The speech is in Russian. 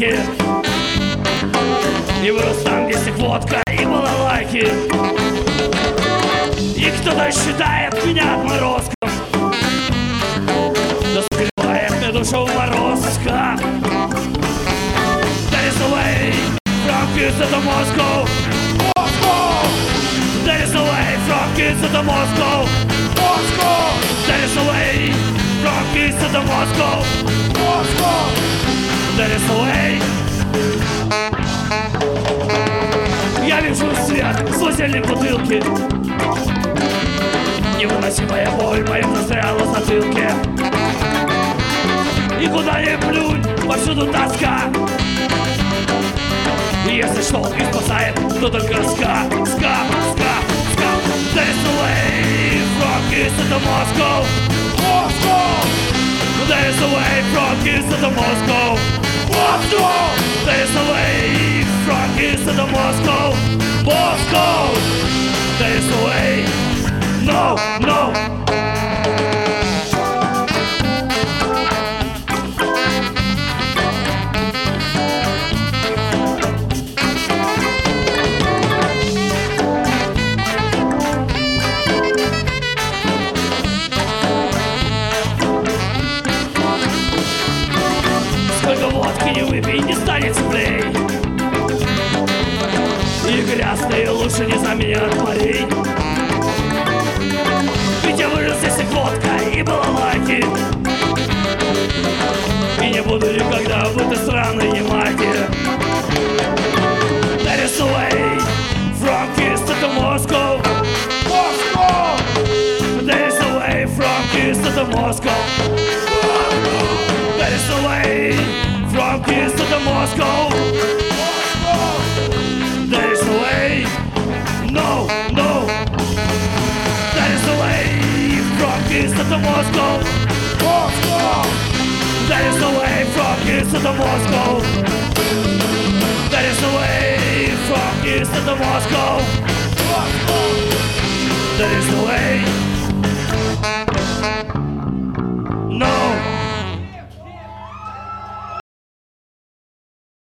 лайки. И вырос там, где стек водка и балалайки. И кто-то считает меня отморозком, да скрывает мне душу в морозках. That is the way from kids to Moscow. That is the way from kids to Moscow. That is the way from kids to Moscow. That is the way. Я вижу свет с лазерной бутылки. Невыносимая боль моим застряла в затылке. И куда ни плюнь, повсюду тоска. И если что и спасает, то только ска. That is the way from kids to Moscow. That is the way from kids to Moscow. That is the way from kids to Moscow. That is the way. No. Сколько водки не выпей, не станет теплей. И грязные лучше не заменят морей. Ведь я вырос здесь и водка, и балалайки. И не буду никогда в этой странной немайке. That is the way from Kiss to Moscow. That is the way from Kiss to Moscow. That is the way from Kiss to Moscow. That is the way. No. That is the way from Kiss to Moscow. That is the way from Kiss to Moscow. That is the way from Kiss to Moscow. That is the way.